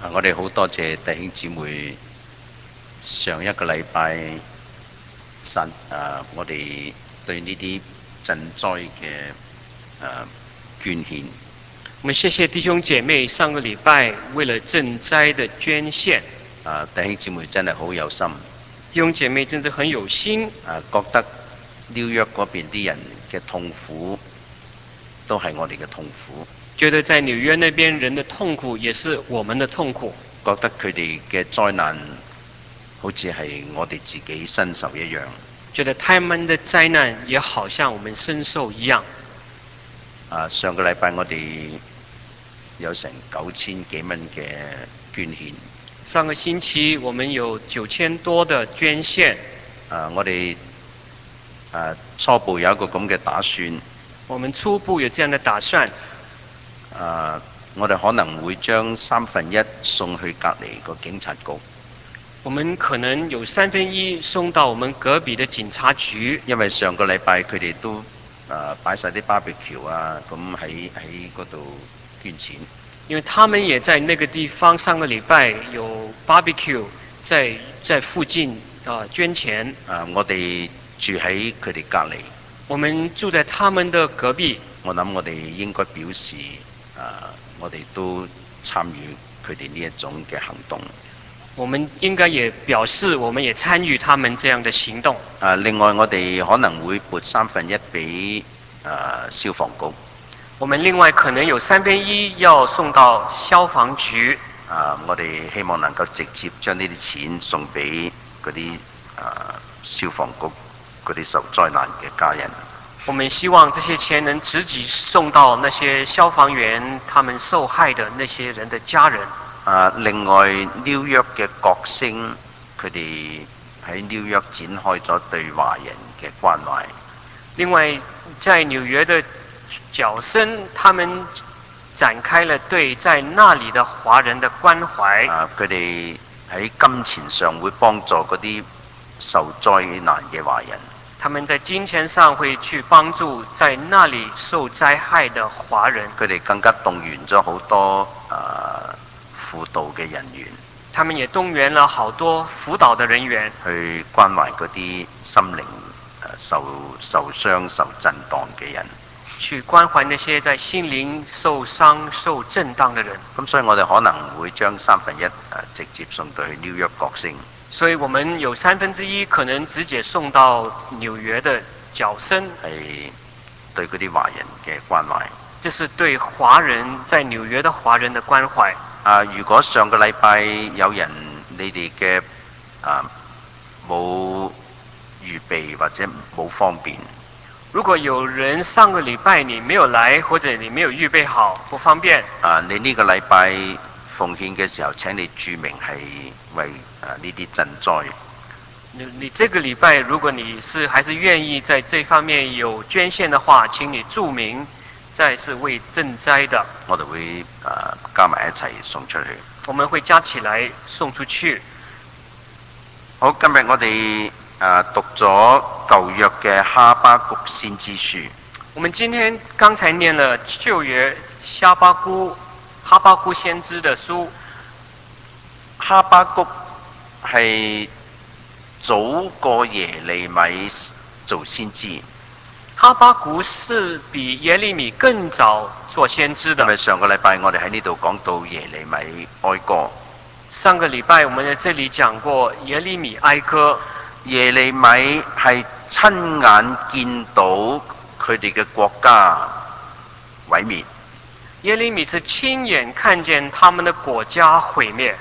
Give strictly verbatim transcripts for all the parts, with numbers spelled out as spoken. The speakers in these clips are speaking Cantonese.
我哋好多謝弟兄姊妹上一個禮拜神誒，我哋對呢啲賑災嘅誒捐獻。 我們謝謝弟兄姐妹上個禮拜為了賑災的捐獻。 啊，弟兄姊妹真係好有心。 弟兄姐妹真是很有心。 啊，覺得紐約嗰邊啲人嘅痛苦都係我哋嘅痛苦。 覺得在紐約那邊人的痛苦也是我們的痛苦。 覺得佢哋嘅災難好似係我哋自己身受一樣。 覺得他們的災難也好像我們身受一樣。 啊，上個禮拜我哋有成九千幾蚊嘅捐獻。 上個星期我們有九千多的捐獻。 啊，我哋啊初步有一個咁嘅打算。 我們初步有這樣的打算。 啊，我哋可能會將三分一送去隔離個警察局。 我們可能有三分一送到我們隔壁的警察局。因為上個禮拜佢哋都啊擺晒啲 barbecue 啊，咁喺喺嗰度捐錢。 因為他們也在那個地方，上個禮拜有 barbecue 在在附近啊、呃、捐錢。 啊，我哋住喺佢哋隔離。 我們住在他們的隔壁。 我諗我哋應該表示啊，我哋都參與佢哋呢一種嘅行動。 我們應該也表示，我們也參與他們這樣的行動。 啊，另外我哋可能會撥三分一俾啊消防局。 我們另外可能有三分一要送到消防局。 啊，我哋希望能夠直接將呢啲錢送俾嗰啲啊消防局嗰啲受災難嘅家人。 我們希望這些錢能直接送到那些消防員他們受害的那些人的家人。 啊，另外紐約嘅國星，佢哋喺紐約展開咗對華人嘅關懷。 另外，在紐約的角聲，他們展開了對在那裡的華人的關懷。 啊，佢哋喺金錢上會幫助嗰啲受災難嘅華人。 他們在金錢上會去幫助在那裡受災害的華人。 佢哋更加動員咗好多啊輔導嘅人員。 他們也動員了好多輔導的人員去關懷嗰啲心靈受受傷、受震盪嘅人。 去關懷那些在心靈受傷、受震盪的人。 咁所以我哋可能會將三分一直接送到去紐約國星。 所以我們有三分之一可能直接送到紐約的角聲。 係對嗰啲華人嘅關懷。 這是對華人在紐約的華人的關懷。 啊，如果上個禮拜有人你哋嘅啊冇預備或者冇方便， 如果有人上個禮拜你沒有來，或者你沒有預備好不方便， 啊，你呢個禮拜奉獻嘅時候，請你注明係為啊呢啲賑災。 你你這個禮拜如果你是還是願意在這方面有捐獻的話，請你注明在是為賑災的。 我哋會啊加埋一齊送出去。 我們會加起來送出去。 好，今日我哋啊讀咗舊約嘅哈巴谷先知書。 我們今天剛才念了舊約哈巴谷哈巴谷先知的書。 哈巴谷係早過耶利米做先知。 哈巴谷是比耶利米更早做先知的。 因為上個禮拜我哋喺呢度講到耶利米哀歌。 上個禮拜我們在這裡講過耶利米哀歌。 耶利米係親眼見到佢哋嘅國家毀滅。 耶利米是親眼看見他們的國家毀滅。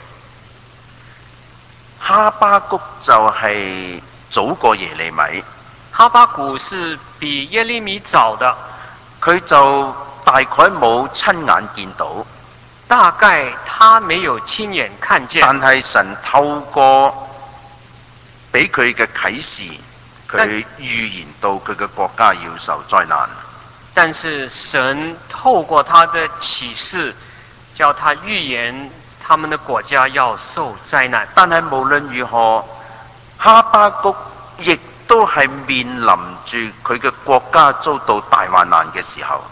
哈巴谷就係早過耶利米。 哈巴谷是比耶利米早的， 佢就大概冇親眼見到， 大概他沒有親眼看見。 但係神透過俾佢嘅啟示，佢預言到佢嘅國家要受災難。 但是神透過他的啟示，叫他預言他們的國家要受災難。 但係無論如何，哈巴谷亦都係面臨住佢嘅國家遭到大患難嘅時候。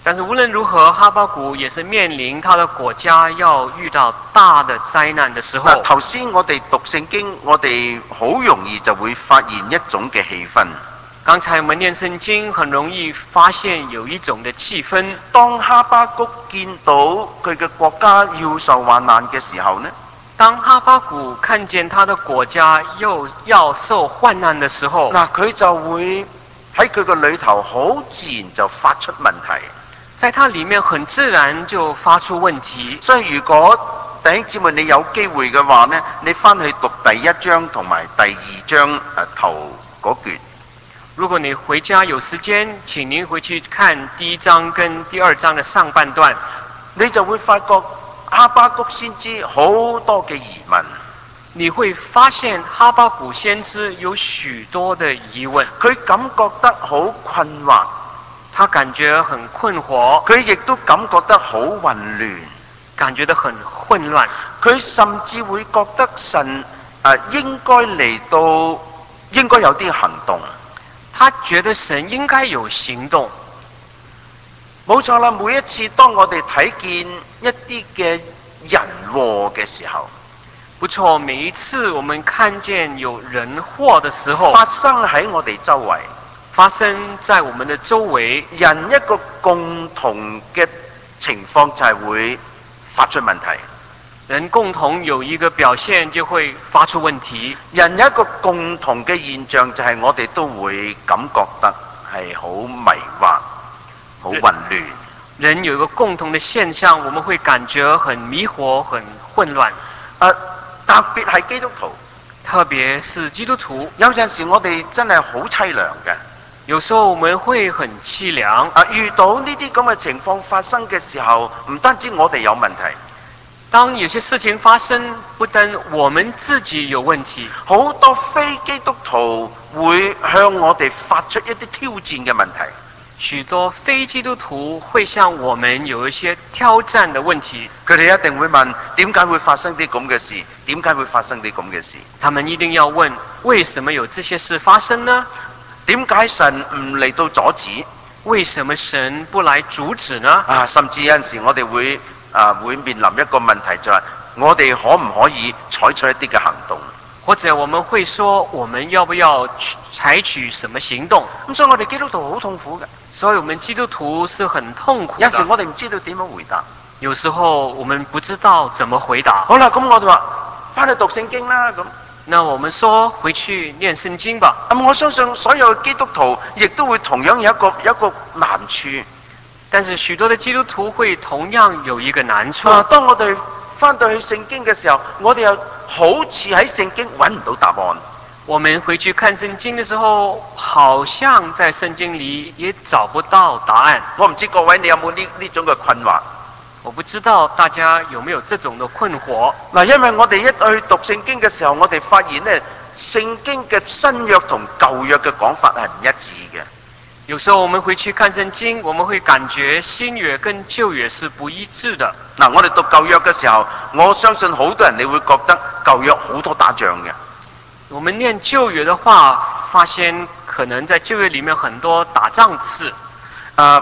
但是無論如何，哈巴谷也是面臨他的國家要遇到大的災難的時候。 頭先我哋讀聖經，我哋好容易就會發現一種嘅氣氛。 剛才我們念聖經，很容易發現有一種的氣氛。 當哈巴谷見到佢嘅國家要受患難嘅時候呢， 當哈巴谷看見他的國家又要受患難的時候， 嗱佢就會喺佢個裏頭好自然就發出問題。 在它裡面很自然就發出問題。 所以如果弟兄姊妹你有機會嘅話呢，你翻去讀第一章同埋第二章誒、啊、頭嗰段。 如果你回家有時間，請您回去看第一章跟第二章的上半段， 你就會發覺哈巴谷先知好多嘅疑問。 你會發現哈巴谷先知有許多的疑問， 佢感覺得好困惑。 他感覺很困惑， 佢亦都感覺得好混亂， 感覺得很混亂。 佢甚至會覺得神誒、呃、應該嚟到，應該有啲行動。 他覺得神應該有行動。 冇錯啦，每一次當我哋睇見一啲嘅人禍嘅時候， 不錯，每一次我們看見有人禍的時候， 發生喺我哋周圍。 發生在我們的周圍， 人一個共同嘅情況就係會發出問題。 人共同有一個表現就會發出問題。 人有一個共同嘅現象就係我哋都會感覺得係好迷惑、好混亂。 人有一個共同的現象，我們會感覺很迷惑、很混亂。 啊，特別係基督徒， 特別是基督徒， 有陣時我哋真係好凄涼嘅。 有時候我們會很淒涼。 啊，遇到呢啲咁嘅情況發生嘅時候，唔單止我哋有問題。 當有些事情發生，不單我們自己有問題， 好多非基督徒會向我哋發出一啲挑戰嘅問題。 許多非基督徒會向我們有一些挑戰的問題。 佢哋一定會問：點解會發生啲咁嘅事？點解會發生啲咁嘅事？ 他們一定要問：為什麼有這些事發生呢？ 點解神唔嚟到阻止？ 為什麼神不來阻止呢？ 啊，甚至有陣時我哋會啊會面臨一個問題，就係我哋可唔可以採取一啲嘅行動？ 或者我們會說，我們要不要採取什麼行動？ 咁所以我哋基督徒好痛苦嘅。 所以我們基督徒是很痛苦的。 有時我哋唔知道點樣回答。 有時候我們不知道怎麼回答。 好啦，咁我哋話翻去讀聖經啦咁。 那我們說回去念聖經吧。 咁我相信所有基督徒亦都會同樣有一個有一個難處。 但是許多的基督徒會同樣有一個難處。 啊，當我哋翻到去聖經嘅時候，我哋又好似喺聖經揾唔到答案。 我們回去看聖經的時候，好像在聖經裏也找不到答案。 我唔知各位你有冇呢呢種嘅困惑？ 我不知道大家有沒有這種的困惑。 嗱，因為我哋一去讀聖經嘅時候，我哋發現咧，聖經嘅新約同舊約嘅講法係唔一致嘅。 有時候我們回去看聖經，我們會感覺新約跟舊約是不一致的。 嗱，我哋讀舊約嘅時候，我相信好多人你會覺得舊約好多打仗嘅。 我們念舊約的話，發現可能在舊約裏面很多打仗事。 啊，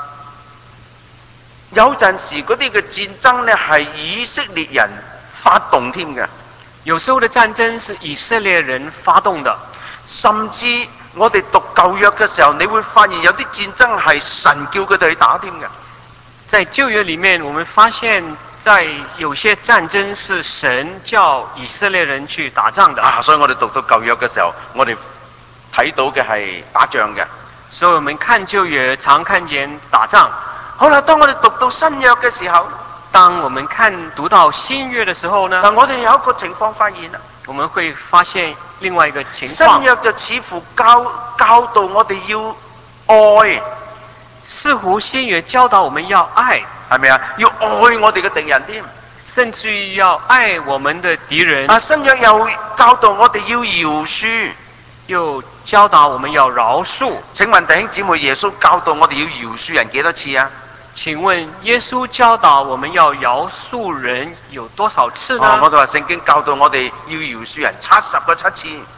有陣時嗰啲嘅戰爭呢係以色列人發動添嘅。 有時候的戰爭是以色列人發動的。 甚至我哋讀舊約嘅時候，你會發現有啲戰爭係神叫佢哋去打添嘅。 在舊約裏面，我們發現在有些戰爭是神叫以色列人去打仗的。 啊，所以我哋讀到舊約嘅時候，我哋睇到嘅係打仗嘅。 所以我們看舊約常看見打仗。 好啦，當我哋讀到新約嘅時候， 當我們看讀到新約的時候呢？ 嗱，我哋有一個情況發現啦。 我們會發現另外一個情況。 新約就似乎教教導我哋要愛。 似乎新約教導我們要愛， 係咪啊？要愛我哋嘅敵人添， 甚至於要愛我們的敵人。 啊，新約又教導我哋要饒恕， 又教導我們要饒恕。 請問弟兄姊妹，耶穌教導我哋要饒恕人幾多次啊？ 請問耶穌教導我們要饒恕人有多少次呢？ 哦、我哋話聖經教導我哋要饒恕人七十個七次。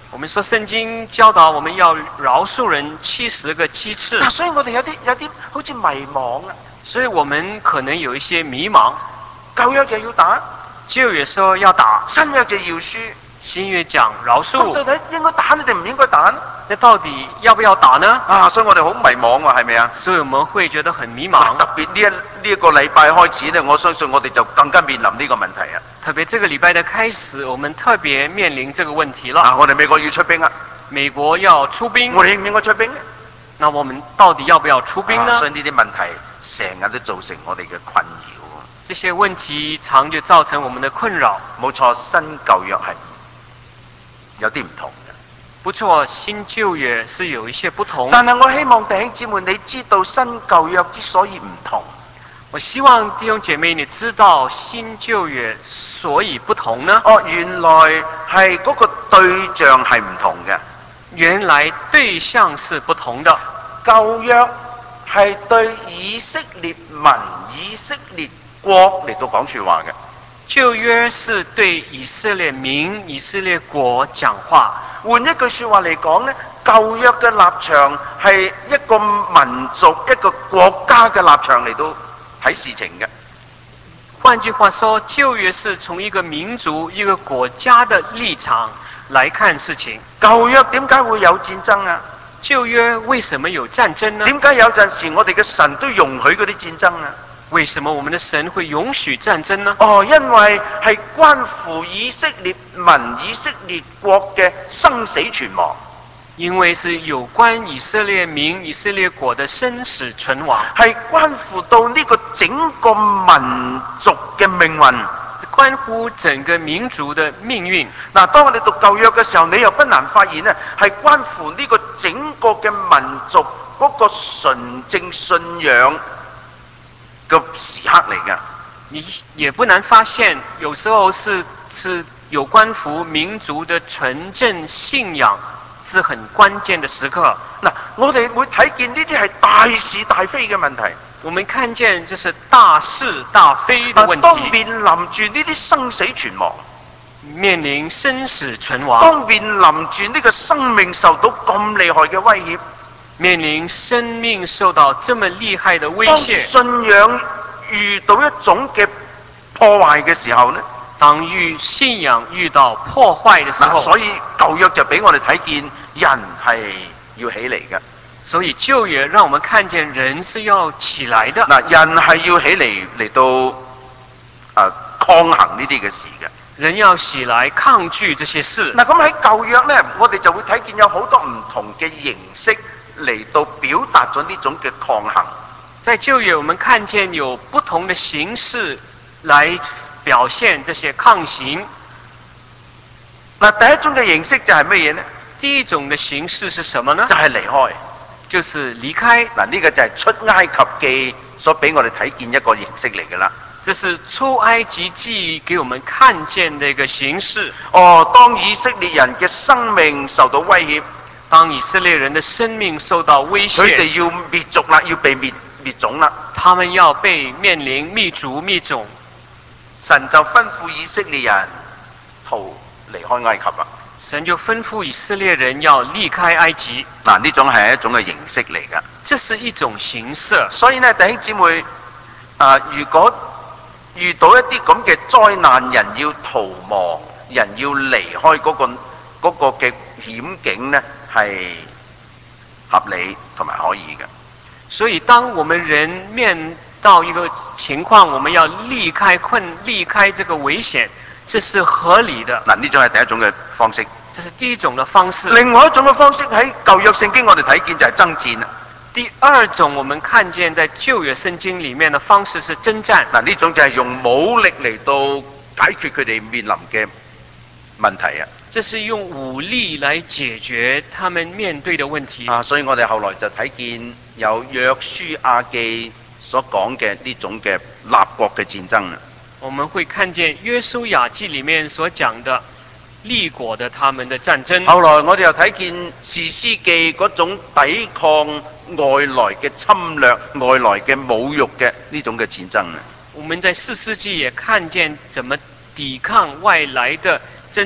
我們說聖經教導我們要饒恕人七十個七次。 嗱，所以我哋有啲有啲好似迷惘啊。 所以我們可能有一些迷茫。 舊約就要打， 舊約說要打， 新約就要恕。 新約講饒恕。 到底應該打你哋唔應該打呢？ 那到底要不要打呢？ 啊，所以我哋好迷惘喎，係咪啊？ 所以我們會覺得很迷茫。 特別呢一呢一個禮拜開始呢，我相信我哋就更加面臨呢個問題啊。 特別這個禮拜的開始，我們特別面臨這個問題了。 啊，我哋美國要出兵啊！ 美國要出兵， 我哋應唔應該出兵呢？ 那我們到底要不要出兵呢？ 啊，所以呢啲問題成日都造成我哋嘅困擾。 這些問題常就造成我們的困擾。 冇錯，新舊約係有啲唔同嘅。 不錯，新舊約是有一些不同。 但係我希望弟兄姊妹你知道新舊約之所以唔同。 我希望弟兄姐妹你知道新舊約所以不同呢？ 哦，原來係嗰個對象係唔同嘅。 原來對象是不同的。 舊約係對以色列民、以色列國嚟到講說話嘅。 舊約是對以色列民、以色列國講話。 換一句說話嚟講呢，舊約嘅立場係一個民族、一個國家嘅立場嚟到睇事情嘅。 換句話說，舊約是從一個民族、一個國家的立場來看事情。 舊約點解會有戰爭啊？ 舊約為什麼有戰爭呢？ 點解有陣時我哋嘅神都容許嗰啲戰爭啊？ 為什麼我們的神會允許戰爭呢？ 哦，因為係關乎以色列民、以色列國嘅生死存亡。 因為是有關以色列民、以色列國的生死存亡， 係關乎到呢個整個民族嘅命運， 關乎整個民族的命運。 嗱，當我哋讀舊約嘅時候，你又不難發現咧，係關乎呢個整個嘅民族嗰個純正信仰嘅時刻嚟㗎。 你也不難發現，有時候是是有關乎民族的純正信仰。是很關鍵的時刻。 嗱，我哋會睇見呢啲係大是大非嘅問題。 我們看見這是大是大非的問題。 當面臨住呢啲生死存亡， 面臨生死存亡。 當面臨住呢個生命受到咁厲害嘅威脅， 面臨生命受到這麼厲害的威脅。 當信仰遇到一種嘅破壞嘅時候呢？ 當遇信仰遇到破壞的時候， 所以舊約就俾我哋睇見人係要起嚟嘅。 所以舊約讓我們看見人是要起來的。 嗱，人係要起嚟嚟到誒、呃、抗衡呢啲嘅事嘅。 人要起來抗拒這些事。 嗱，咁喺舊約咧，我哋就會睇見有好多唔同嘅形式嚟到表達咗呢種嘅抗衡。 在舊約，我們看見有不同的形式來表現這些抗刑。 嗱，第一種嘅形式就係乜嘢呢？ 第一種嘅形式是什麼呢？ 就係離開， 就是離開。 嗱，呢個就係出埃及記所俾我哋睇見一個形式嚟㗎啦。 這是出埃及記給我們看見的一個形式。 哦，當以色列人嘅生命受到威脅， 當以色列人的生命受到威脅， 佢哋要滅族啦，要被滅滅種啦。 他們要被面臨滅族滅種。 神就吩咐以色列人逃離開埃及啦。 神就吩咐以色列人要離開埃及。 嗱，呢種係一種嘅形式嚟㗎。 這是一種形式。 所以呢，弟兄姊妹，啊、呃，如果遇到一啲咁嘅災難，人要逃亡，人要離開嗰、那個嗰、那個嘅險境呢，係合理同埋可以嘅。 所以，當我們人面到一個情況，我們要離開困，離開這個危險，這是合理的。 嗱，呢種係第一種嘅方式。 這是第一種嘅方式。 另外一種嘅方式喺舊約聖經我哋睇見就係爭戰。 第二種我們看見在舊約聖經裡面的方式是征戰。 嗱，呢種就係用武力嚟到解決佢哋面臨嘅問題啊。 這是用武力來解決他們面對的問題。 啊，所以我哋後來就睇見有約書亞記所講嘅呢種嘅立國嘅戰爭啊。 我們會看見約書亞記裡面所講的立國的他們的戰爭。 後來我哋又睇見士師記嗰種抵抗外來嘅侵略、外來嘅侮辱嘅呢種嘅戰爭啊。 我們在士師記也看見怎麼抵抗外來的爭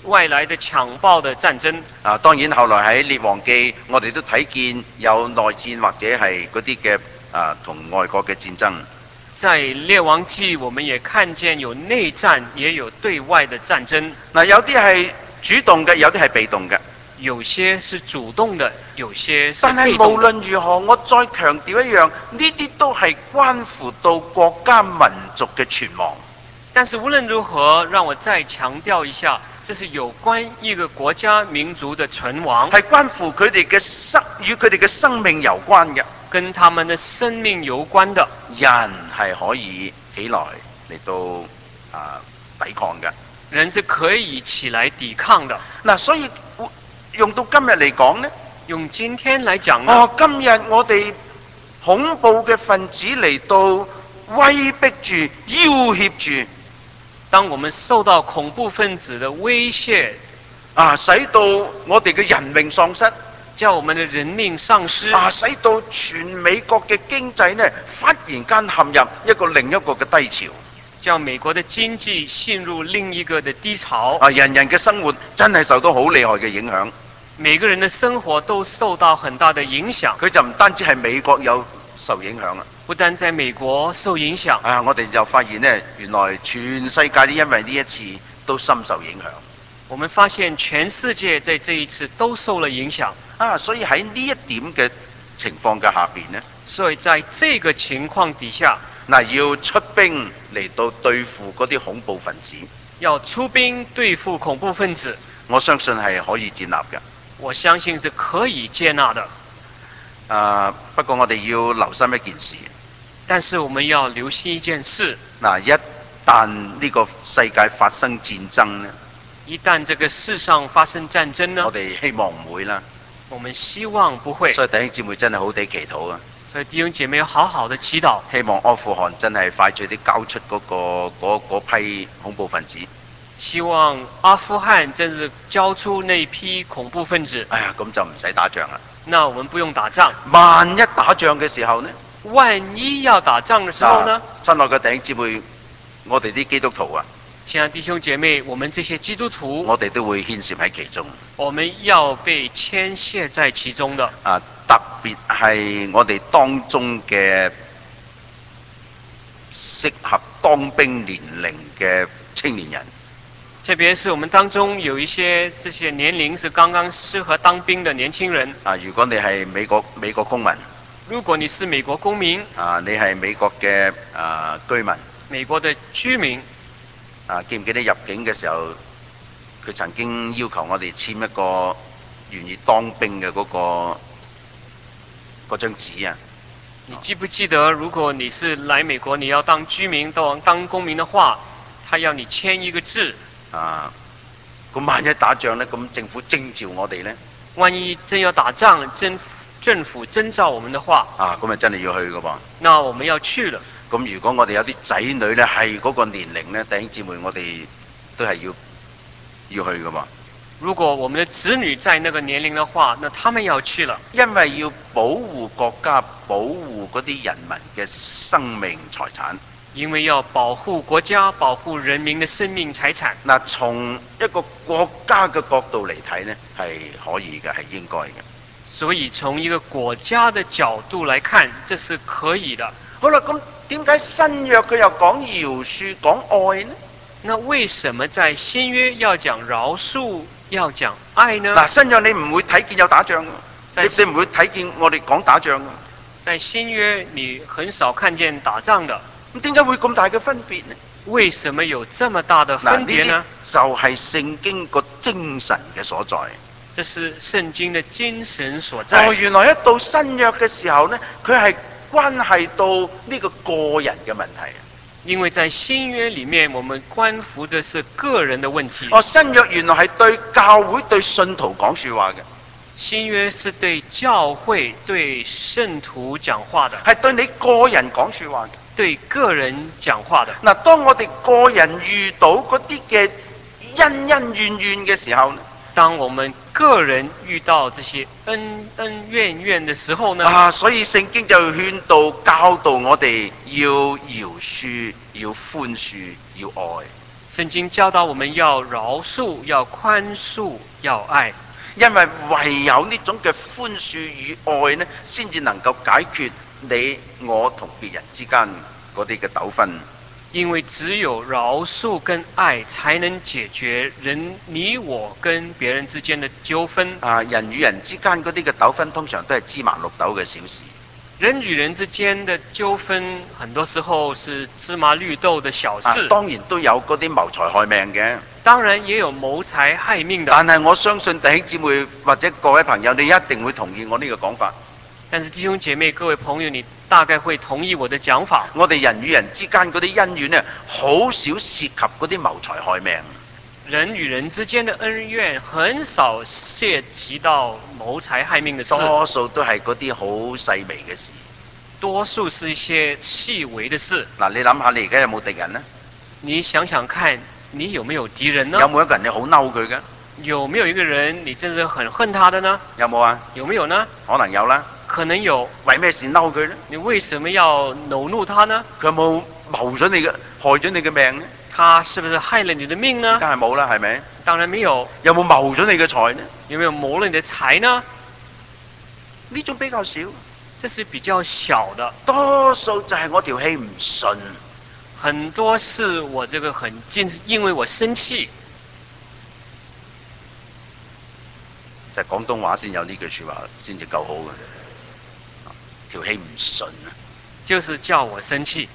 外來的強暴的戰爭。 啊，當然後來喺列王記，我哋都睇見有內戰或者係嗰啲嘅啊同外國嘅戰爭。 在列王記，我們也看見有內戰，也有對外的戰爭。 嗱，有啲係主動嘅，有啲係被動嘅。 有些是主動的，有些是但係被動的。 無論如何，我再強調一樣，呢啲都係關乎到國家民族嘅存亡。 但是無論如何，讓我再強調一下，這是有關一個國家民族的存亡， 係關乎佢哋嘅生與佢哋嘅生命有關嘅， 跟他們的生命有關的。 人係可以起來嚟到啊抵抗嘅， 人是可以起來抵抗的。 嗱，所以用到今日嚟講呢， 用今天來講呢， 哦，今日我哋恐怖嘅分子嚟到威逼住、要挾住。 當我們受到恐怖分子的威脅， 啊，使到我哋嘅人命喪失， 叫我們的人命喪失， 啊，使到全美國嘅經濟呢，忽然間陷入一個另一個嘅低潮， 叫美國的經濟陷入另一個的低潮。 啊，人人嘅生活真係受到好厲害嘅影響， 每個人的生活都受到很大的影響。 佢就唔單止係美國有受影響啦。 不但在美國受影響， 啊！我哋就發現呢，原來全世界都因為呢一次都深受影響。 我們發現全世界在這一次都受了影響。 啊！所以喺呢一點嘅情況嘅下邊呢， 所以在這個情況底下， 嗱，要出兵嚟到對付嗰啲恐怖分子， 要出兵對付恐怖分子， 我相信係可以接納嘅。 我相信是可以接納的。 啊！不過我哋要留心一件事。 但是我們要留心一件事， 嗱，一旦呢個世界發生戰爭呢， 一旦這個世上發生戰爭呢， 我哋希望唔會啦。 我們希望不會。 所以弟兄姊妹真係好地祈禱啊！ 所以弟兄姐妹要好好的祈禱， 希望阿富汗真係快脆啲交出嗰、嗰個嗰嗰批恐怖分子。 希望阿富汗真是交出那批恐怖分子。 哎呀，咁就唔使打仗啦。 那我們不用打仗。 萬一打仗嘅時候呢？ 萬一要打仗的時候呢？ 親愛嘅弟兄姊妹，我哋啲基督徒啊， 親愛弟兄姐妹，我們這些基督徒， 我哋都會牽涉喺其中。 我們要被牽涉在其中的。 啊，特別係我哋當中嘅適合當兵年齡嘅青年人。 特別是我們當中有一些這些年齡是剛剛適合當兵的年輕人。 啊，如果你係美國美國公民。 如果你是美國公民， 啊，你係美國嘅啊居民， 美國的居民， 啊，記唔記得入境嘅時候，佢曾經要求我哋簽一個願意當兵嘅嗰個嗰張紙啊？ 你記不記得，如果你是來美國，你要當居民、當當公民的話，他要你簽一個字。 啊，咁萬一打仗呢？咁政府徵召我哋呢？ 萬一真要打仗，政政府徵召我們的話， 啊，咁咪真係要去噶噃。 那我們要去了。 咁如果我哋有啲仔女呢，係嗰個年齡呢，弟兄姊妹，我哋都係要要去噶噃。 如果我們的子女在那個年齡的話，那他們要去了。 因為要保護國家，保護嗰啲人民嘅生命財產。 因為要保護國家，保護人民的生命財產。 嗱，從一個國家嘅角度嚟睇呢，係可以嘅，係應該嘅。 所以從一個國家的角度來看，這是可以的。 好啦，咁點解新約佢又講饒恕、講愛呢？ 那為什麼在新約要講饒恕、要講愛呢？ 嗱，新約你唔會睇見有打仗嘅，你你唔會睇見我哋講打仗嘅。 在新約你很少看見打仗的。 咁點解會咁大嘅分別呢？ 為什麼有這麼大的分別呢？ 就係聖經個精神嘅所在。 這是聖經的精神所在。 哦，原來一到新約嘅時候呢，佢係關係到呢個個人嘅問題。 因為在新約裡面，我們關乎的是個人的問題。 哦，新約原來係對教會、對信徒講說話嘅。 新約是對教會、對聖徒講話的， 係對你個人講說話嘅。 對個人講話的。 嗱，當我哋個人遇到嗰啲嘅恩恩怨怨嘅時候呢， 當我們個人遇到這些恩恩怨怨的時候呢， 啊，所以聖經就勸導教導我哋要饒恕、要寬恕、要愛。 聖經教導我們要饒恕、要寬恕、要愛。 因為唯有呢種嘅寬恕與愛呢，先至能夠解決你我同別人之間嗰啲嘅糾紛。 因為只有饒恕跟愛，才能解決人你我跟別人之間的糾紛。 啊，人與人之間嗰啲嘅糾紛，通常都係芝麻綠豆嘅小事。 人與人之間的糾紛，很多時候是芝麻綠豆的小事。 啊、當然都有嗰啲謀財害命嘅。 當然也有謀財害命的。 但係我相信弟兄姊妹或者各位朋友，你一定會同意我呢個講法。 但是弟兄姐妹、各位朋友，你大概會同意我的講法。 我哋人與人之間嗰啲恩怨呢，好少涉及嗰啲謀財害命。 人與人之間的恩怨很少涉及到謀財害命的事， 多數都係嗰啲好細微嘅事。 多數是一些細微的事。 嗱，你諗下，你而家有冇敵人呢？ 你想想看，你有沒有敵人呢？ 有冇一個人你好嬲佢嘅？ 有沒有一個人你真係很恨他的呢？ 有冇啊？ 有沒有呢？ 可能有啦。 可能有。 為咩事嬲佢呢？ 你為什麼要惱怒他呢？ 佢有冇謀咗你嘅害咗你嘅命呢？ 他是不是害了你的命呢？ 梗係冇啦，係咪？ 當然沒有。 有冇謀咗你嘅財呢？ 有沒有謀了你的財呢？ 呢種比較少。 這是比較小的。 多數就係我條氣唔順。 很多是我這個很近，因為我生氣。 就係廣東話先有呢句説話，先至夠好嘅。條氣唔順啊！ 就是叫我生氣。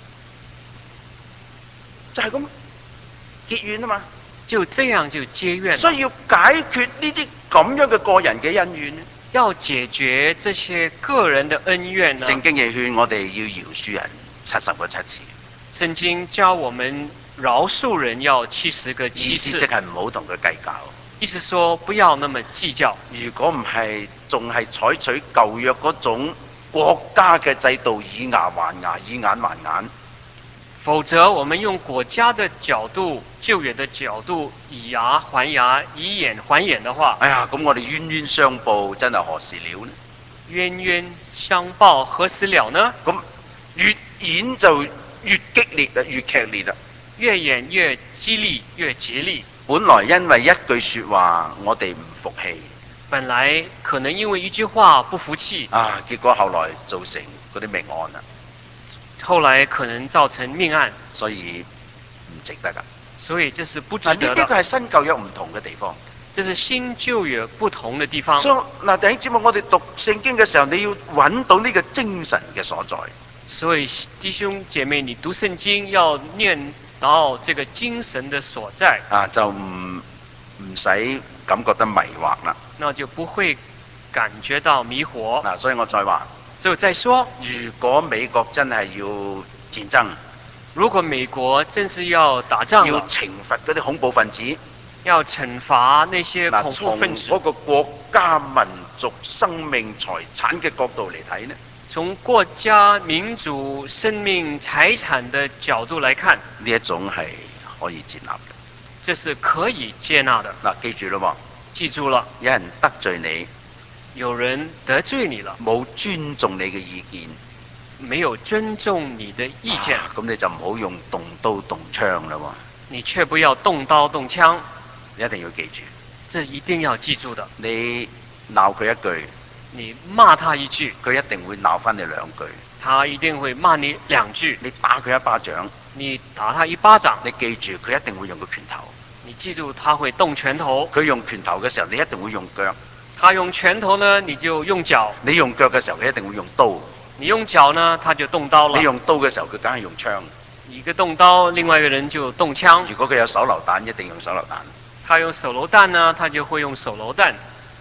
就係咁結怨啊嘛， 就這樣就結怨。 所以要解決呢啲咁樣嘅個人嘅恩怨， 要解決這些個人的恩怨呢？ 聖經亦勸我哋要饒恕人七十個七次。 聖經教我們饒恕人要七十個七次。 意思即係唔好同佢計較。 意思說不要那麼計較。 如果唔係，仲係採取舊約嗰種國家嘅制度，以牙還牙，以眼還眼。 否則，我們用國家的角度、舊約的角度，以牙還牙，以眼還眼的話， 哎呀，咁我哋冤冤相報，真係何時了呢？ 冤冤相報何時了呢？ 咁越演就越激烈啊，越劇烈啊！ 越演越激烈，越竭力。 本來因為一句說話，我哋唔服氣。 本來可能因為一句話不服氣。 啊，結果後來造成嗰啲命案啦。 後來可能造成命案， 所以唔值得噶。 所以這是不值得的。 呢啲係新舊約唔同嘅地方。 這是新舊約不同的地方。 所以嗱，弟兄姊妹，我哋讀聖經嘅時候，你要揾到呢個精神嘅所在。 所以弟兄姐妹，你讀聖經要念到這個精神的所在。 啊，就唔唔使感覺得迷惑啦。 那就不會感覺到迷惑。 嗱，所以我再話。 所以再說， 如果美國真係要戰爭， 如果美國真是要打仗， 要懲罰嗰啲恐怖分子， 要懲罰那些恐怖分子， 從嗰個國家民族生命財產嘅角度嚟睇呢？ 從國家民族生命財產的角度來看， 呢一種係可以接納嘅， 這是可以接納的。 嗱，記住咯， 記住了， 有人得罪你。 有人得罪你了， 冇尊重你嘅意見， 沒有尊重你的意見， 咁、啊、你就唔好用動刀動槍啦喎。 你卻不要動刀動槍， 你一定要記住， 這一定要記住的。 你鬧佢一句， 你罵他一句， 佢一定會鬧返你兩句， 他一定會罵你兩句。 你打佢一巴掌， 你打他一巴掌， 你記住佢一定會用個拳頭。 你記住他會動拳頭， 佢用拳頭嘅時候，你一定會用腳。 他用拳頭呢，你就用腳。 你用腳嘅時候，佢一定會用刀。 你用腳呢，他就動刀了。 你用刀嘅時候，佢梗係用槍。 一個動刀，另外一個人就動槍。 如果佢有手榴彈，一定用手榴彈。 他用手榴彈呢，他就會用手榴彈。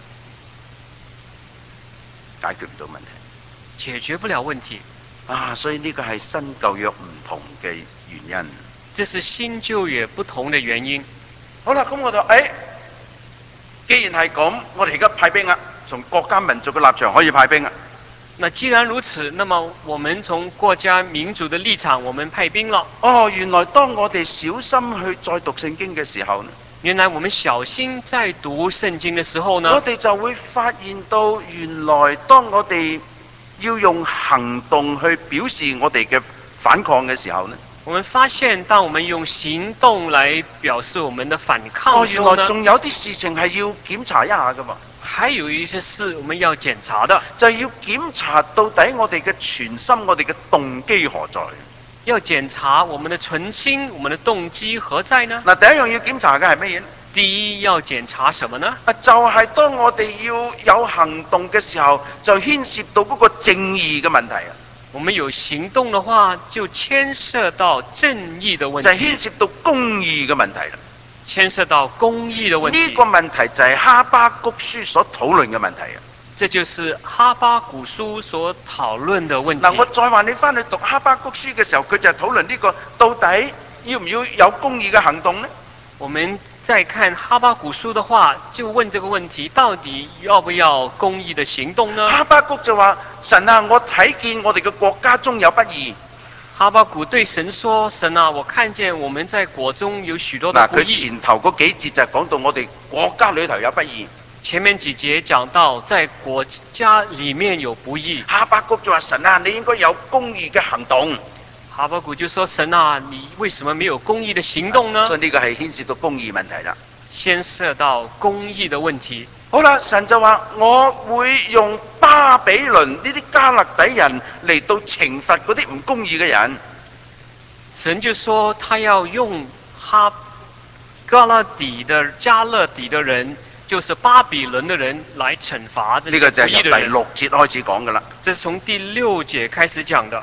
解決唔到問題， 解決不了問題。 啊，所以呢個係新舊約唔同嘅原因。 這是新舊約不同的原因。 好啦，咁我就誒。哎既然係咁，我哋而家派兵啦，從國家民族嘅立場可以派兵啦。 那既然如此，那麼我們從國家民族的立場，我們派兵了。 哦，原來當我哋小心去再讀聖經嘅時候呢， 原來我們小心在讀聖經的時候呢， 我哋就會發現到，原來當我哋要用行動去表示我哋嘅反抗嘅時候呢， 我們發現，當我們用行動來表示我們的反抗哦，原的時候呢， 來仲有啲事情係要檢查一下噶嘛。 還有一些事我們要檢查的， 就係要檢查到底我哋嘅全心，我哋嘅動機何在。 要檢查我們的存心，我們的動機何在呢？ 嗱，第一樣要檢查嘅係乜嘢呢？ 第一要檢查什麼呢？ 啊，就係當我哋要有行動嘅時候，就牽涉到嗰個正義嘅問題啊。 我們有行動的話，就牽涉到正義的問題， 就係牽涉到公義嘅問題啦。 牽涉到公義的問題。 呢個問題就係哈巴谷書所討論嘅問題啊。 這就是哈巴谷書所討論的問題。 嗱，我再話你翻去讀哈巴谷書嘅時候，佢就係討論呢個到底要唔要有公義嘅行動呢？ 我們再看哈巴谷書的話，就問這個問題：到底要不要公義的行動呢？ 哈巴谷就話：神啊，我睇見我哋嘅國家中有不義。 哈巴谷對神說：神啊，我看見我們在國中有許多的不義。 嗱，佢前頭嗰幾節就係講到我哋國家裏頭有不義。 前面幾節講到在國家裡面有不義。 哈巴谷就話：神啊，你應該有公義嘅行動。 哈巴谷就說：神啊，你為什麼沒有公義的行動呢？ 所以呢個係牽涉到公義問題啦。 牽涉到公義的問題。 好啦，神就話：我會用巴比倫呢啲加勒底人嚟到懲罰嗰啲唔公義嘅人。 神就說：他要用哈加勒底的加勒底的人，就是巴比倫的人來懲罰這些不義的人。呢個就係由第六節開始講噶啦。 這是從第六節開始講的。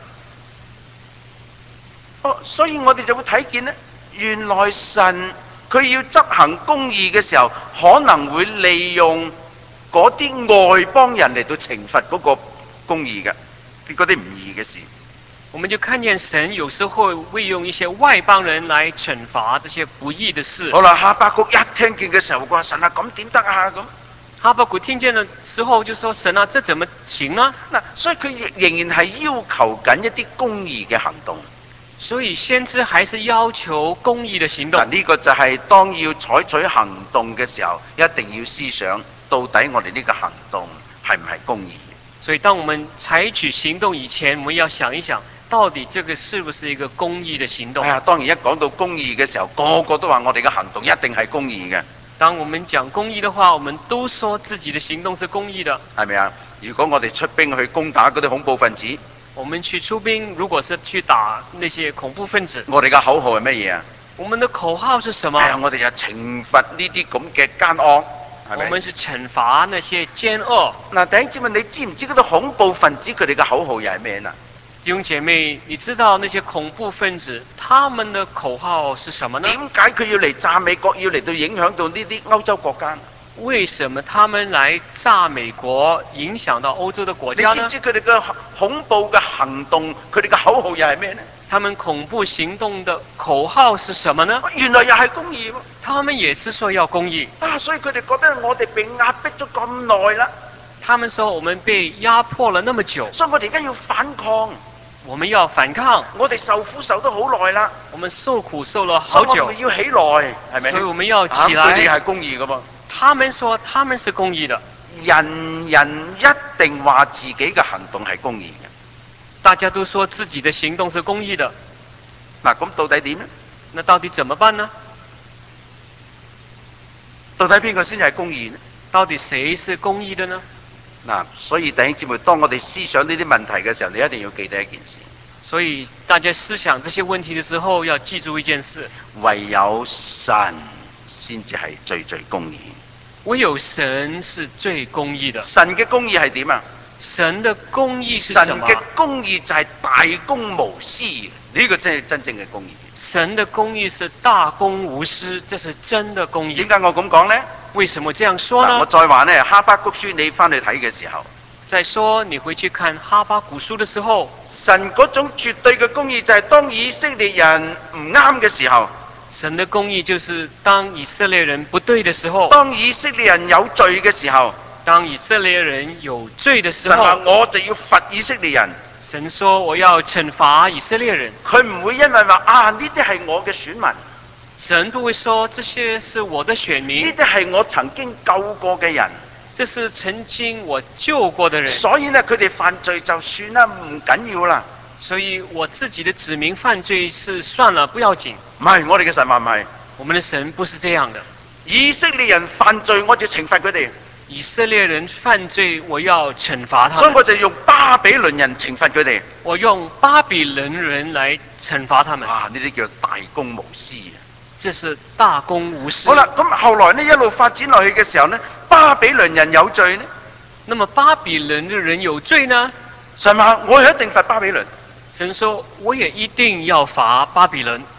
哦，所以我哋就會睇見呢，原來神佢要執行公義嘅時候，可能會利用嗰啲外邦人嚟到懲罰嗰個公義嘅，嗰啲唔義嘅事。 我們就看見神有時候會用一些外邦人來懲罰這些不義的事。 好啦，哈巴谷一聽見嘅時候，話神啊，咁點得啊咁？ 哈巴谷聽見的時候就說：神啊，這怎麼行呢？ 嗱，所以佢仍然係要求緊一啲公義嘅行動。 所以先知還是要求公義的行動。 呢個就係當要採取行動嘅時候，一定要思想到底我哋呢個行動係唔係公義。 所以當我們採取行動以前，我們要想一想，到底這個是不是一個公義的行動？ 係啊，當然一講到公義嘅時候，個個都話我哋嘅行動一定係公義嘅。 當我們講公義的話，我們都說自己的行動是公義的， 係咪啊？如果我哋出兵去攻打嗰啲恐怖分子， 我們去出兵，如果是去打那些恐怖分子， 我哋嘅口號係乜嘢啊？ 我們的口號是什麼？ 係啊，我哋就懲罰呢啲咁嘅奸惡，係咪？ 我們是懲罰那些奸惡。 嗱，弟兄姊妹，你知唔知嗰啲恐怖分子佢哋嘅口號又係咩啊？ 弟兄姐妹，你知道那些恐怖分子他們的口號是什麼呢？ 點解佢要嚟炸美國，要嚟到影響到呢啲歐洲國家？ 為什麼他們來炸美國，影響到歐洲的國家呢？ 你知唔知佢哋嘅恐怖嘅行動，佢哋嘅口號又係咩呢？ 他們恐怖行動的口號是什麼呢？ 原來又係公義喎。 他們也是說要公義啊，所以佢哋覺得我哋被壓迫咗咁耐啦。 他們說我們被壓迫了那麼久， 所以我哋而家要反抗。 我們要反抗。 我哋受苦受得好耐啦。 我們受苦受了好久。 所以我哋要起來，係咪？ 所以我們要起來。 佢哋係公義噶嘛？ 他們說他們是公義的。 人人一定話自己嘅行動係公義嘅。 大家都說自己的行動是公義的。 嗱，咁到底點呢？ 那到底怎麼辦呢？ 到底邊個先係公義呢？ 到底誰是公義的呢？ 嗱，所以弟兄姊妹，當我哋思想呢啲問題嘅時候，你一定要記得一件事。 所以大家思想這些問題的時候，要記住一件事： 唯有神先至係最最公義。 唯有神是最公義的。 神嘅公義係點啊？ 神的公義是什麼？ 神嘅公義就係大公無私，呢個真係真正嘅公義。 神的公義是大公無私，這是真的公義。 點解我咁講呢？ 為什麼這樣說呢？ 我再話呢，哈巴谷書你翻去睇嘅時候， 再說你回去看哈巴谷書的時候， 神嗰種絕對嘅公義就係當以色列人唔啱嘅時候， 神的公義就是當以色列人不對的時候， 當以色列人有罪嘅時候， 當以色列人有罪的時候， 神話我就要罰以色列人。 神說我要懲罰以色列人。 佢唔會因為話啊呢啲係我嘅選民， 神不會說這些是我的選民， 呢啲係我曾經救過嘅人， 這是曾經我救過的人， 所以呢佢哋犯罪就算啦，唔緊要啦。 所以我自己的子民犯罪是算了，不要緊。 唔係，我哋嘅神話唔係。 我們的神不是這樣的。 以色列人犯罪，我就懲罰佢哋。 以色列人犯罪，我要懲罰他們。 所以我就用巴比倫人懲罰佢哋。 我用巴比倫人來懲罰他們。 啊，呢啲叫大公無私啊！ 這是大公無私。 好啦，咁後來呢一路發展落去嘅時候呢，巴比倫人有罪呢？ 那麼巴比倫的人有罪呢？ 神話我係一定罰巴比倫。 神說我也一定要罰巴比倫。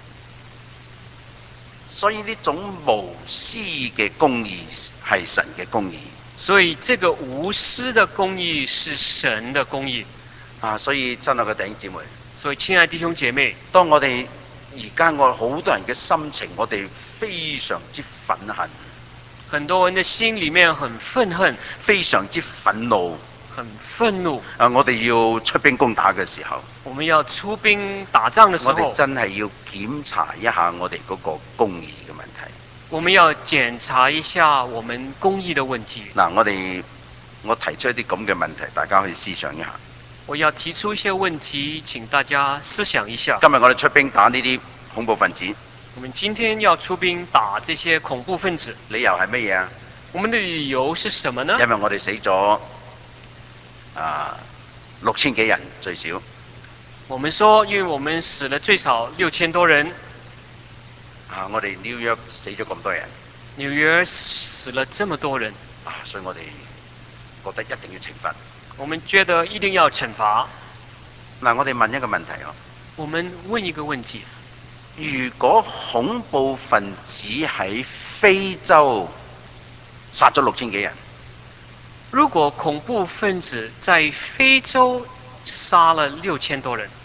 所以呢種無私嘅公義係神嘅公義。 所以這個無私的公義是神的公義。 啊，所以親愛嘅弟兄姊妹， 所以親愛弟兄姐妹， 當我哋而家我好多人嘅心情，我哋非常之憤恨。 很多人的心裡面很憤恨， 非常之憤怒， 很憤怒。 啊，我哋要出兵攻打嘅時候， 我們要出兵打仗的時候， 我哋真係要檢查一下我哋嗰個公義嘅問題。 我們要檢查一下我們公義的問題。 嗱，我哋我提出一啲咁嘅問題，大家可以思想一下。 我要提出一些問題，請大家思想一下。 今日我哋出兵打呢啲恐怖分子。 我們今天要出兵打這些恐怖分子， 理由係乜嘢啊？ 我們的理由是什麼呢？ 因為我哋死咗啊六千幾人最少。 我們說，因為我們死了最少六千多人。 啊，我哋紐約死咗咁多人。 紐約死了這麼多人。 啊，所以我哋覺得一定要懲罰。 我們覺得一定要懲罰。 嗱，我哋問一個問題哦。 我們問一個問題。 如果恐怖分子喺非洲殺咗六千幾人， 如果恐怖分子在非洲殺了六千多人，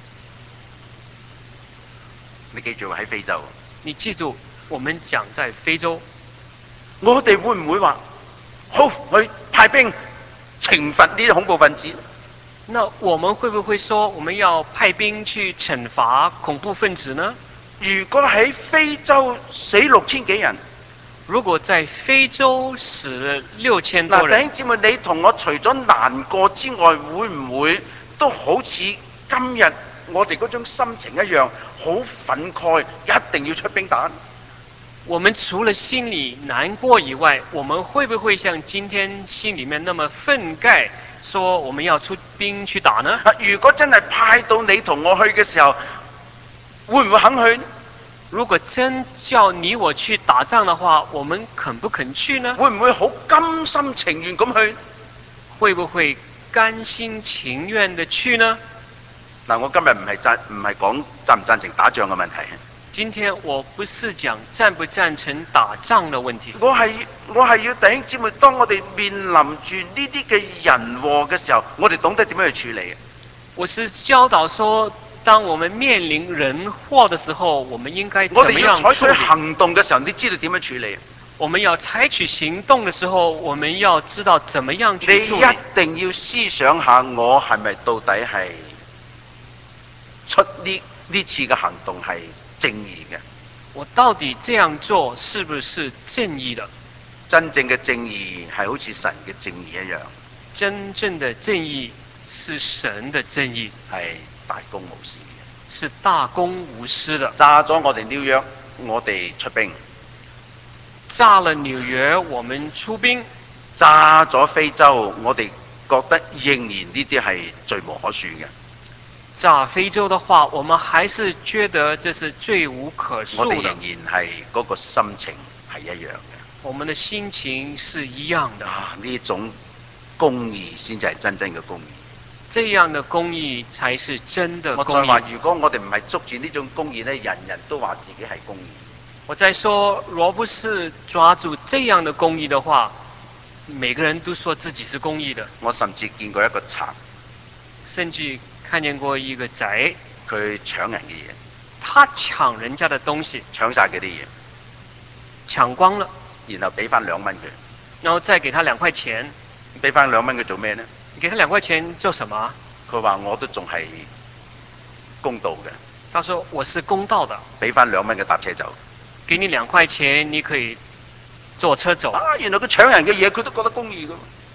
你記住喺非洲。 你記住，我們講在非洲， 我哋會唔會話好去派兵懲罰呢啲恐怖分子？ 那我們會不會說我們要派兵去懲罰恐怖分子呢？ 如果喺非洲死六千幾人， 如果在非洲死了六千多人， 弟兄姊妹，你同我除咗難過之外，會唔會都好似今日我哋嗰種心情一樣，好憤慨，一定要出兵打？ 我們除了心裏難過以外，我們會不會像今天心裏面那麼憤慨，說我們要出兵去打呢？ 如果真係派到你同我去嘅時候，會唔會肯去？ 如果真叫你我去打仗的話，我們肯不肯去呢？ 會唔會好甘心情願咁去？ 會不會甘心情願地去呢？ 嗱，我今日唔係贊唔係講贊唔贊成打仗嘅問題。 今天我不是講贊不贊成打仗的問題。 我係我係要弟兄姊妹，當我哋面臨住呢啲嘅人禍嘅時候，我哋懂得點樣去處理。 我是教導說，當我們面臨人禍的時候，我們應該怎麼樣處理？ 我哋要採取行動嘅時候，你知道點樣處理？ 我們要採取行動的時候，我們要知道怎麼樣去處理。 你一定要思想下，我係咪到底係出呢呢次嘅行動係正義嘅？ 我到底這樣做是不是正義的？ 真正嘅正義係好似神嘅正義一樣。 真正的正義是神的正義， 係大公無私嘅， 是大公無私的。 炸咗我哋紐約，我哋出兵； 炸了紐約，我們出兵； 炸咗非洲，我哋覺得仍然呢啲係罪無可恕嘅。 炸非洲的話，我們還是覺得這是罪無可恕的。 我哋仍然係嗰個心情係一樣嘅。 我們的心情是一樣的。 啊，呢種公義先至係真正嘅公義。 這樣的公義才是真的公義。 我再話，如果我哋唔係捉住呢種公義呢，人人都話自己係公義。 我再說，若不是抓住這樣的公義的話，每個人都說自己是公義的。 我甚至見過一個賊， 甚至看見過一個賊， 佢搶人嘅嘢， 他搶人家的東西， 搶晒佢啲嘢， 搶光了， 然後俾翻兩蚊佢， 然後再給他兩塊錢， 俾翻兩蚊佢做咩呢？ 你給他兩塊錢做什麼？ 佢話我都仲係公道嘅。 他說我是公道的， 俾翻兩蚊佢搭車走。 給你兩塊錢，你可以坐車走。 啊，原來佢搶人嘅嘢，佢都覺得公義㗎。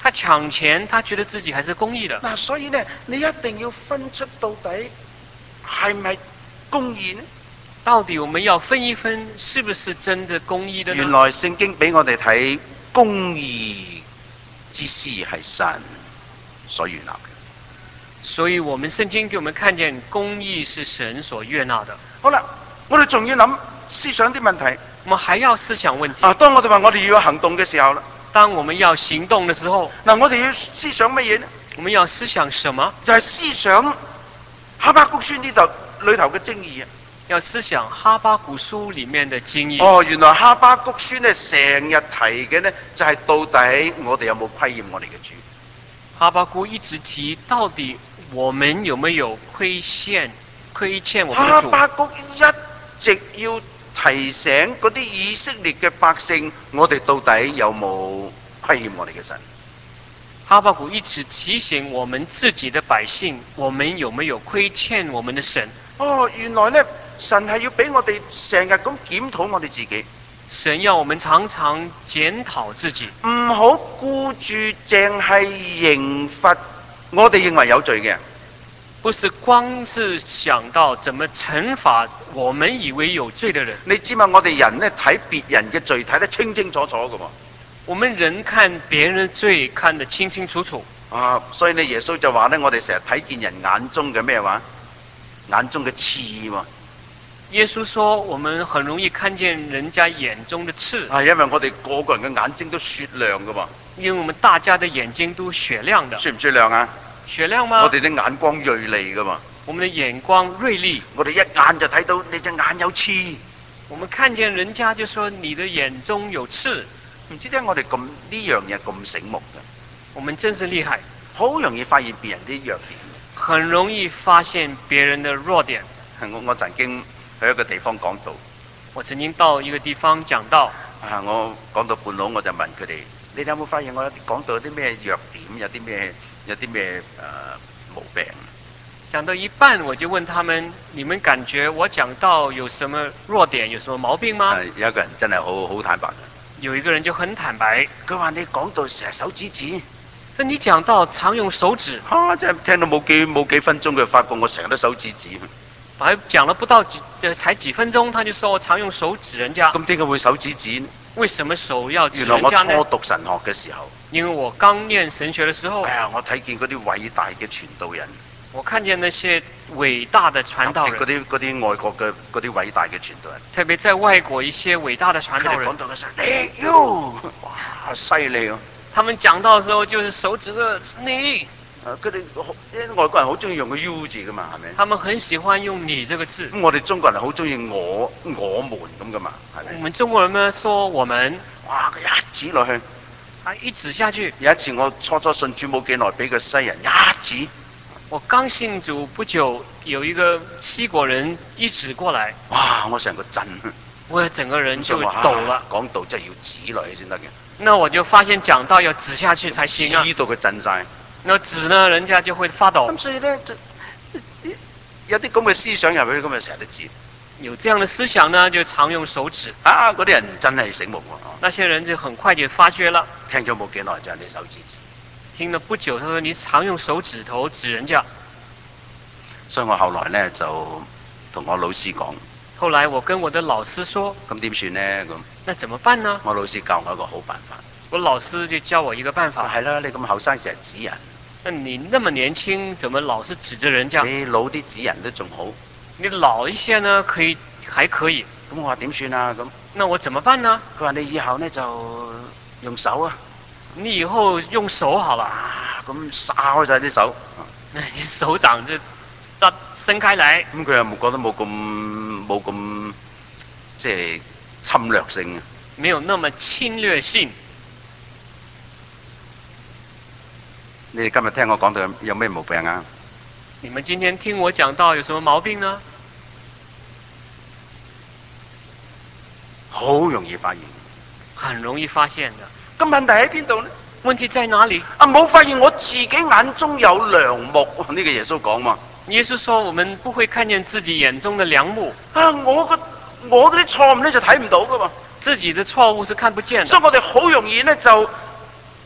他搶錢，他覺得自己還是公義的。 嗱，所以呢，你一定要分出到底係咪公義呢？ 到底我們要分一分，是不是真的公義的呢？ 原來聖經俾我哋睇公義之師係神所悅納嘅。 所以我們聖經給我們看見公義是神所悅納的。 好啦，我哋仲要諗思想啲問題。 我們還要思想問題。 啊，當我哋話我哋要行動嘅時候啦， 當我們要行動的時候， 嗱，我哋要思想乜嘢呢？ 我們要思想什麼？ 就係思想哈巴谷書呢度裏頭嘅精義啊！ 要思想哈巴谷書裡面的精義。 哦，原來哈巴谷書呢成日提嘅呢，就係到底我哋有冇虧欠我哋嘅主？ 哈巴谷一直提，到底我們有沒有虧欠虧欠我們的主？ 哈巴谷一直要提醒嗰啲以色列嘅百姓，我哋到底有冇虧欠我哋嘅神？ 哈巴谷一直提醒我們自己的百姓，我們有沒有虧欠我們的神？ 哦，原來呢，神係要俾我哋成日咁檢討我哋自己。 神要我們常常檢討自己， 唔好顧住淨係刑罰我哋認為有罪嘅人。 不是光是想到怎麼懲罰我們以為有罪的人。 你知嘛？我哋人呢睇別人嘅罪睇得清清楚楚㗎喎。 我們人看別人的罪看得清清楚楚。 啊，所以呢，耶穌就話呢，我哋成日睇見人眼中嘅咩話？眼中嘅刺喎。 耶穌說，我們很容易看見人家眼中的刺。 係因為我哋個個人嘅眼睛都雪亮㗎喎。 因為我們大家的眼睛都雪亮的。 雪唔雪亮啊？ 雪亮嗎？ 我哋啲眼光銳利㗎嘛。 我們的眼光銳利。 我哋一眼就睇到你隻眼有刺。 我們看見人家就說你的眼中有刺。 唔知點解我哋咁呢樣嘢咁醒目嘅？ 我們真是厲害， 好容易發現別人啲弱點。 很容易發現別人的弱點。 我我曾經去一個地方講道， 我曾經到一個地方講道。 啊，我講到半路我就問佢哋：你哋有冇發現我有啲講到有啲咩弱點，有啲咩有啲咩誒毛病？ 講到一半我就問他們：你們感覺我講到有什麼弱點，有什麼毛病嗎？ 有一個人真係好好坦白。 有一個人就很坦白， 佢話你講到成日手指指， 說你講到常用手指， 啊，真係聽到冇幾冇幾分鐘，佢發覺我成日都手指指。 還講了不到幾，才幾分鐘，他就說我常用手指人家。 咁點解會手指指呢？ 為什麼手要指人家呢？ 原來我初讀神學嘅時候， 因為我剛念神學嘅時候， 哎呀，我睇見嗰啲偉大嘅傳道人， 我看見那些偉大的傳道人， 嗰啲嗰啲外國嘅嗰啲偉大嘅傳道人， 特別在外國一些偉大的傳道人， 講到嘅時候，你喲，哇，犀利啊！ 他們講到嘅時候，就是手指着你。 啊，佢哋啲外國人好中意用個 U 字噶嘛，係咪？ 他們很喜歡用你這個字。 咁我哋中國人好中意我我們咁噶嘛，係咪？ 我們中國人呢說我們， 哇！佢一指落去， 啊一指下去。 有一次我初初信主冇幾耐，俾個西人一指。 我剛信主不久，有一個西國人一指過來， 哇！我成個震， 我整個人就抖了。 講道真係要指落去先得嘅。 那我就發現講道要指下去才行啊。 指到佢震晒。 那指呢，人家就會發抖。 咁所以咧，就有啲咁嘅思想入去，咁咪成日都指。 有這樣的思想呢，就常用手指。 啊！嗰啲人真係醒目喎。 那些人就很快就發覺了。 聽咗冇幾耐就係你手指指。 聽了不久，他說你常用手指頭指人家。 所以我後來呢，就同我老師講。 後來我跟我的老師說。 咁點算呢？咁。 那怎麼辦呢？ 我老師教我一個好辦法。 我老師就教我一個辦法。 係啦，你咁後生成日指人。 那你那麼年輕，怎麼老是指着人家？ 你老啲指人都仲好。 你老一些呢，可以還可以。 咁我話點算啊？咁。 那我怎麼辦呢？ 佢話你以後呢就用手啊。 你以後用手好了。 咁撒開晒啲手。 那你手掌就伸伸開來。 咁佢又冇覺得冇咁冇咁即係侵略性。 沒有那麼侵略性。 你哋今日聽我講到有咩毛病啊？ 你們今天聽我講到有什麼毛病呢？ 好容易發現。 很容易發現的。 咁問題喺邊度呢？ 問題在哪裡？ 啊，冇發現我自己眼中有梁木，呢、這個耶穌講嘛。 耶穌說：我們不會看見自己眼中的梁木。 啊，我個我嗰啲錯誤咧就睇唔到噶嘛。 自己的錯誤是看不見的。 所以我哋好容易呢就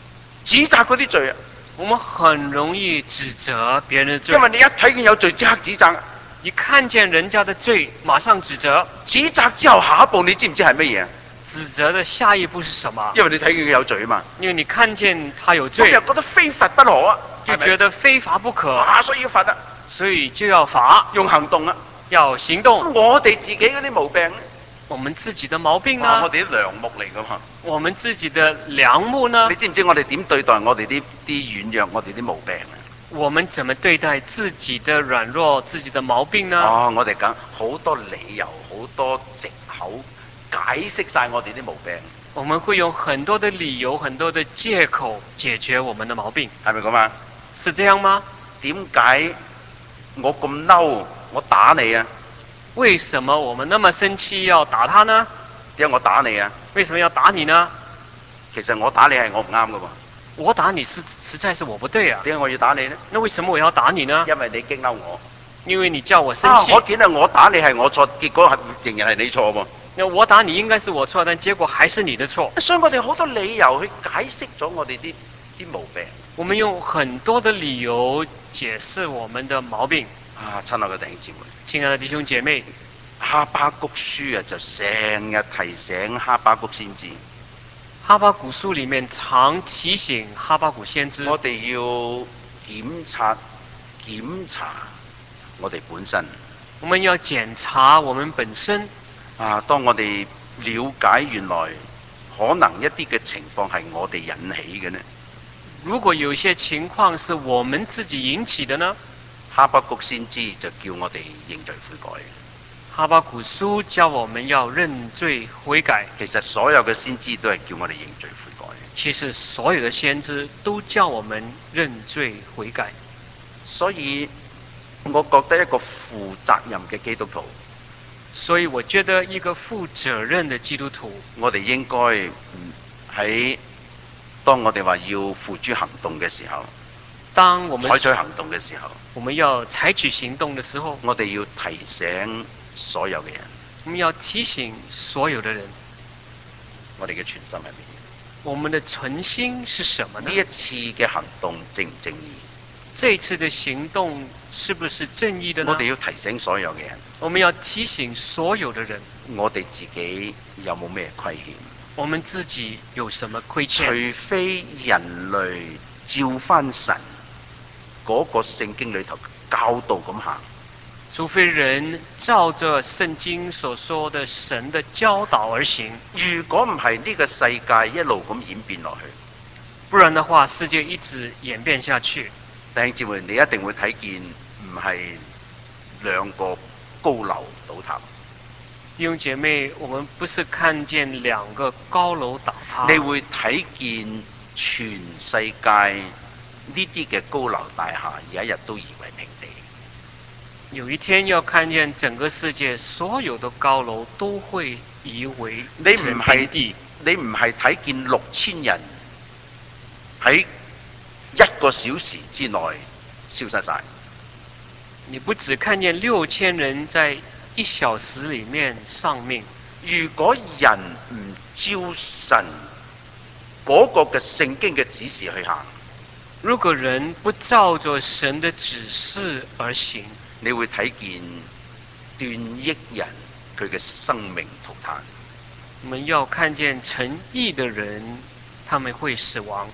指責嗰啲罪啊。 我們很容易指責別人的罪， 因為你一睇見有罪，即刻指責。 一看見人家的罪，馬上指責。 指責之後下一步你知唔知係乜嘢？ 指責的下一步是什麼？ 因為你睇見佢有罪啊嘛。 因為你看見他有罪， 咁又覺得非罰不可啊， 就覺得非罰不可， 啊，所以要罰啊， 所以就要罰， 用行動啊， 要行動。 我哋自己嗰啲毛病咧， 我們自己的毛病呢？ 啊、我哋啲良木嚟噶嘛。 我們自己的良木呢？ 你知唔知我哋點對待我哋啲啲軟弱，我哋啲毛病啊？ 我們怎麼對待自己的軟弱、自己的毛病呢？ 哦，我哋講好多理由、好多藉口解釋晒我哋啲毛病。 我們會用很多的理由、很多的借口解決我們的毛病， 係咪咁啊？ 是這樣嗎？ 點解我咁嬲，我打你啊？ 為什麼我們那麼生氣要打他呢？ 點解我打你啊？ 為什麼要打你呢？ 其實我打你係我唔啱噶喎。 我打你是實在是我不對啊。 點解我要打你呢？ 那為什麼我要打你呢？ 因為你激嬲我。 因為你叫我生氣。 啊，我見係我打你係我錯，結果係仍然係你錯喎。 那我打你應該是我錯，但結果還是你的錯。 所以我哋好多理由去解釋咗我哋啲啲毛病。 我們用很多的理由解釋我們的毛病。 啊，親愛嘅弟兄姊妹， 親愛的弟兄姐妹， 哈巴谷書啊，就成日提醒哈巴谷先知。 哈巴谷書裏面常提醒哈巴谷先知， 我哋要檢查檢查我哋本身。 我們要檢查我們本身。 啊，當我哋了解原來可能一啲嘅情況係我哋引起嘅呢？ 如果有些情況是我們自己引起的呢？ 哈巴谷先知就叫我哋認罪悔改。 哈巴谷書教我們要認罪悔改。 其實所有嘅先知都係叫我哋認罪悔改。 其實所有的先知都叫我們認罪悔改。 所以我覺得一個負責任嘅基督徒， 所以我覺得一個負責任的基督徒， 我哋應該喺當我哋話要付諸行動嘅時候， 當我們採取行動嘅時候， 我們要採取行動的時候， 我哋要提醒所有嘅人， 我們要提醒所有的人， 我哋嘅全心係乜嘢？ 我們的存心是什麼呢？ 呢一次嘅行動正唔正義？ 這一次的行動是不是正義的呢？ 我哋要提醒所有嘅人， 我們要提醒所有的人， 我哋自己有冇咩虧欠？ 我們自己有什麼虧欠？ 除非人類照翻神嗰個聖經裏頭教導咁行， 除非人照着聖經所說的神的教導而行。 如果唔係，呢個世界一路咁演變落去， 不然的話，世界一直演變下去。 弟兄姊妹，你一定會睇見唔係兩個高樓倒塌。 弟兄姐妹，我們不是看見兩個高樓倒塌， 你會睇見全世界呢啲嘅高樓大廈有一日都夷為平地。 有一天要看見整個世界所有的高樓都會夷為平地。 你唔係睇見六千人喺一個小時之內消失晒。 你不只看見六千人在一小時裏面喪命。 如果人唔照神嗰個嘅聖經嘅指示去行， 如果人不照着神的指示而行， 你會睇見斷億人佢嘅生命塗炭。 我們要看見成億的人，他們會死亡。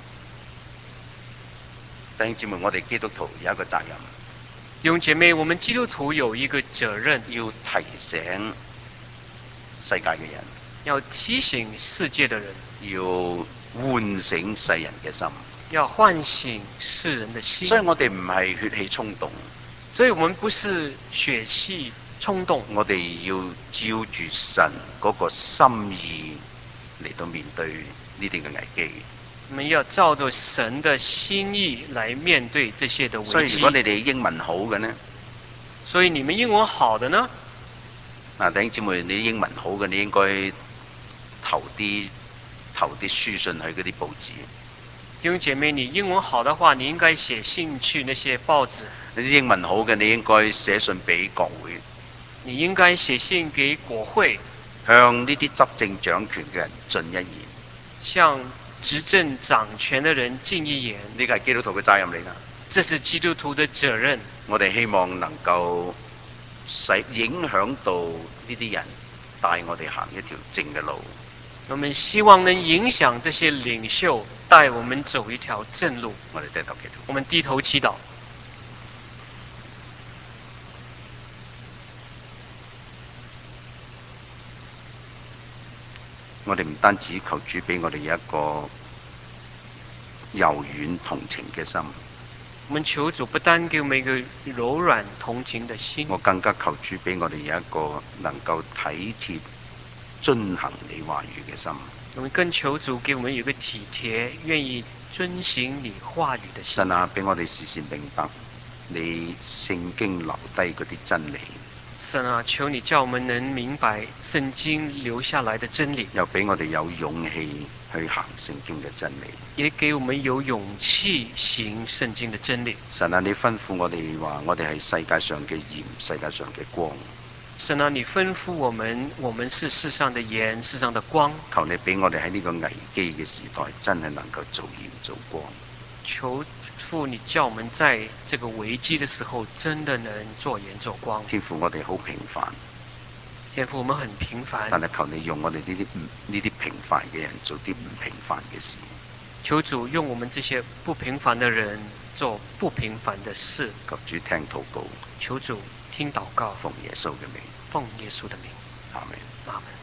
弟兄姊妹，我哋基督徒有一個責任。 弟兄姐妹，我們基督徒有一個責任， 要提醒世界嘅人， 要提醒世界的人， 要喚醒世人嘅心， 要喚醒世人的心。 所以我哋唔係血氣衝動， 所以我們不是血氣衝動， 我哋要照住神嗰個心意嚟到面對呢啲嘅危機。 我們要照着神的心意來面對這些的危機。 所以如果你哋英文好嘅呢， 所以你們英文好的呢？ 嗱，弟兄姊妹，你英文好嘅，你應該投啲投啲書信去嗰啲報紙。 弟兄姐妹，你英文好的話，你應該寫信去那些報紙。 你英文好嘅，你應該寫信俾國會。 你應該寫信給國會， 向呢啲執政掌權嘅人進一言。 向執政掌權的人進一言。 呢個係基督徒嘅責任嚟㗎。 這是基督徒的責任。 我哋希望能夠使影響到呢啲人，帶我哋行一條正嘅路。 我們希望能影響這些領袖，帶我們走一條正路。 我哋低頭祈禱。 我們低頭祈禱。 我哋唔單止求主俾我哋有一個柔軟同情嘅心。 我們求主不單給我們一個柔軟同情的心。 我更加求主俾我哋有一個能夠體貼遵行你話語嘅心。 我們更求主給我們有一個體貼、願意遵行你話語的心。 神啊，俾我哋時時明白你聖經留低嗰啲真理。 神啊，求你叫我們能明白聖經留下來的真理， 又俾我哋有勇氣去行聖經嘅真理， 也給我們有勇氣行聖經的真理。 神啊，你吩咐我哋話，我哋係世界上嘅鹽，世界上嘅光。 神啊，你吩咐我們，我們是世上的鹽，世上的光。 求你俾我哋喺呢個危機嘅時代，真係能夠做鹽做光。 求父，你叫我們在這個危機的時候，真的能做鹽做光。 天父，我哋好平凡。 天父，我們很平凡。 但係求你用我哋呢啲唔呢啲平凡嘅人做啲唔平凡嘅事。 求主用我們這些不平凡的人做不平凡的事。 求主聽禱告。 求主聽禱告。 奉耶穌嘅名。 奉耶穌的名。 阿門。 阿門。